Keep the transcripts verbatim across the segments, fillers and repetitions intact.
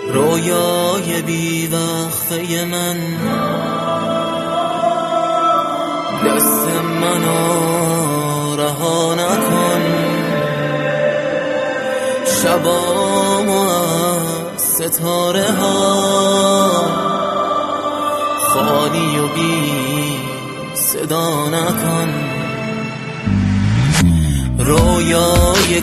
رویای بی وقفه من دست منو رها نکن، شبامو از ستاره ها خالی و بی صدا نکن. رویای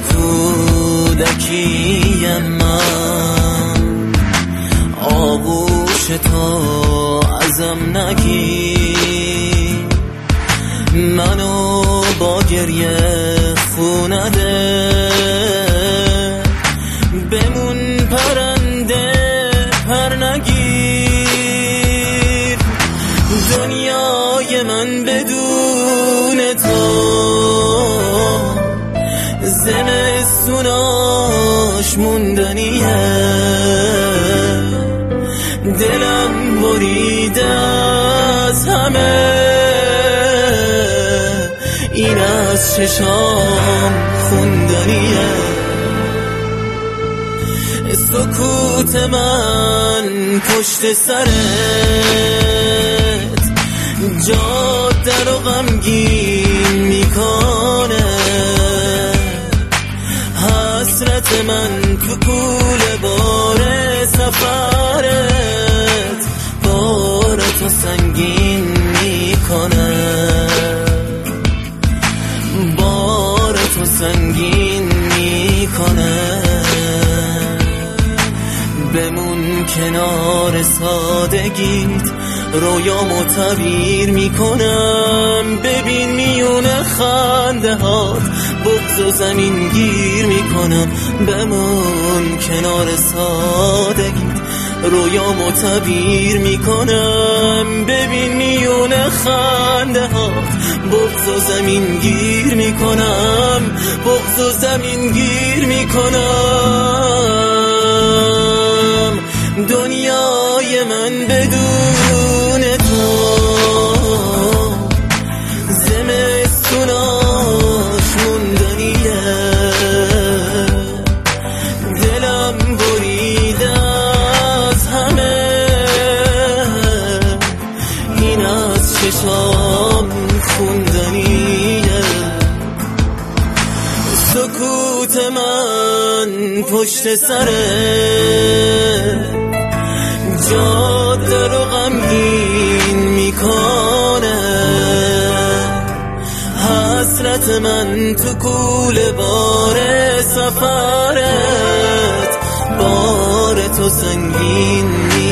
کودکی من آغوش تو ازم نگیر، منو با گریه خو نده، بمون پرنده پر نگیر. دنیای من بدون تو زمستوناش موندنیه، دلم بریده از همه، این از چشام خوندنیه. سکوت من پشت سرت جاده رو غمگین میکنه، حسرت من تو کوله بار سفرت بار تو سنگین میکنه، بار تو سنگین میکنه. بمون کنار سادگیت، رویامو تعبیر میکنم، ببین میونه خنده هات بغض و زمین گیر میکنم. بمون کنار سادگیت، رویامو تعبیر میکنم، ببین میونه خنده هات بغض و زمین گیر میکنم، بغض و زمین گیر میکنم. دنیای من بدون تو زمستوناش موندنیه، دلم بریده از همه، این از چشام خوندنیه. سکوت من پشت سرت جاده رو غمگین میکنه، حسرت من تو کوله بار سفرت بار تو سنگین میکنه.